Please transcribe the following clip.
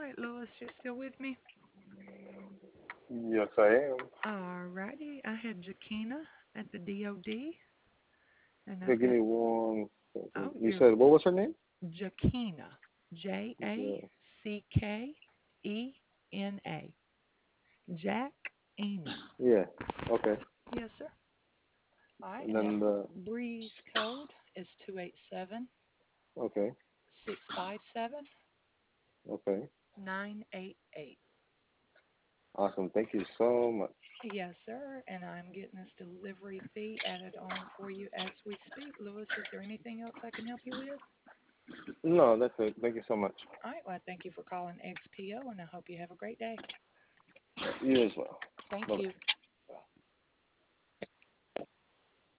right, Louis, you still with me? Yes, I am. All righty. I had Jakina at the DOD, and Okay, I've give got, me one second. oh, You you're said what was her name? Jakina, Yeah. Jackena. Jackina. Yeah. Okay. Yes, sir. All right, And and that then the Breeze code is 287 okay. 657 Okay. 988. Awesome. Thank you so much. Yes, sir. And I'm getting this delivery fee added on for you as we speak. Louis, is there anything else I can help you with? No, that's it. Thank you so much. All right. Well, thank you for calling XPO, and I hope you have a great day. You as well. Thank Bye you. bye.